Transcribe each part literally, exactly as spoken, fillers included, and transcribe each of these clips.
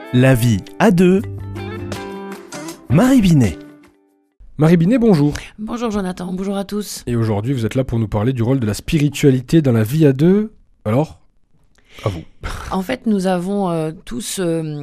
La vie à deux. Marie Binet. Marie Binet, bonjour. Bonjour Jonathan, bonjour à tous. Et aujourd'hui, vous êtes là pour nous parler du rôle de la spiritualité dans la vie à deux. Alors, à vous. En fait, nous avons euh, tous euh,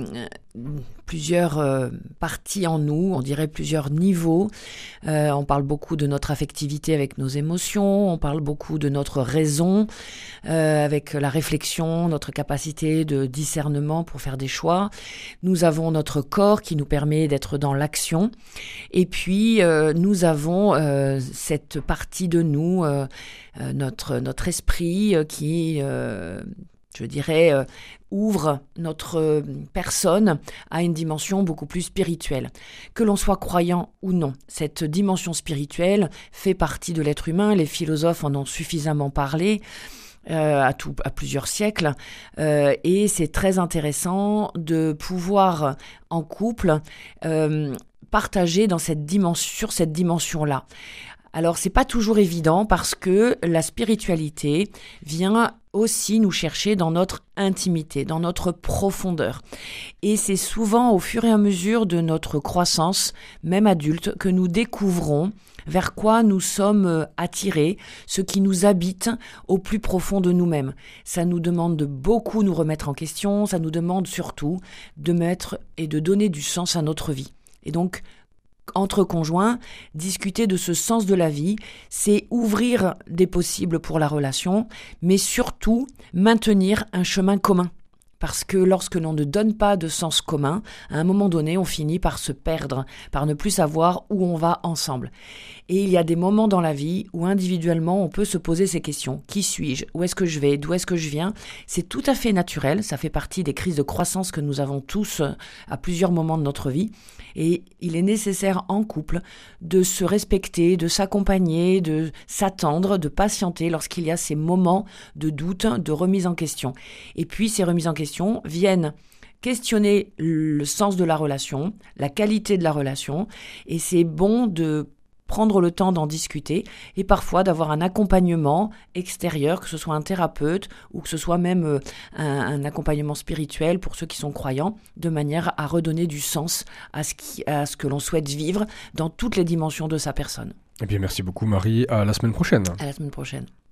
plusieurs euh, parties en nous, on dirait plusieurs niveaux. Euh, on parle beaucoup de notre affectivité avec nos émotions, on parle beaucoup de notre raison euh, avec la réflexion, notre capacité de discernement pour faire des choix. Nous avons notre corps qui nous permet d'être dans l'action. Et puis, euh, nous avons euh, cette partie de nous, euh, euh, notre, notre esprit euh, qui... Euh, je dirais, euh, ouvre notre euh, personne à une dimension beaucoup plus spirituelle. Que l'on soit croyant ou non, cette dimension spirituelle fait partie de l'être humain. Les philosophes en ont suffisamment parlé euh, à, tout, à plusieurs siècles. Euh, et c'est très intéressant de pouvoir, en couple, euh, partager dans cette dimension, sur cette dimension-là. Alors, c'est pas toujours évident parce que la spiritualité vient aussi nous chercher dans notre intimité, dans notre profondeur. Et c'est souvent au fur et à mesure de notre croissance, même adulte, que nous découvrons vers quoi nous sommes attirés, ce qui nous habite au plus profond de nous-mêmes. Ça nous demande de beaucoup nous remettre en question, ça nous demande surtout de mettre et de donner du sens à notre vie. Et donc, entre conjoints, discuter de ce sens de la vie, c'est ouvrir des possibles pour la relation, mais surtout maintenir un chemin commun. Parce que lorsque l'on ne donne pas de sens commun, à un moment donné, on finit par se perdre, par ne plus savoir où on va ensemble. Et il y a des moments dans la vie où individuellement, on peut se poser ces questions. Qui suis-je ? Où est-ce que je vais ? D'où est-ce que je viens ? C'est tout à fait naturel, ça fait partie des crises de croissance que nous avons tous à plusieurs moments de notre vie. Et il est nécessaire en couple de se respecter, de s'accompagner, de s'attendre, de patienter lorsqu'il y a ces moments de doute, de remise en question. Et puis ces remises en question viennent questionner le sens de la relation, la qualité de la relation, et c'est bon de prendre le temps d'en discuter et parfois d'avoir un accompagnement extérieur, que ce soit un thérapeute ou que ce soit même un, un accompagnement spirituel pour ceux qui sont croyants, de manière à redonner du sens à ce, qui, à ce que l'on souhaite vivre dans toutes les dimensions de sa personne. Eh bien, merci beaucoup Marie, à la semaine prochaine. À la semaine prochaine.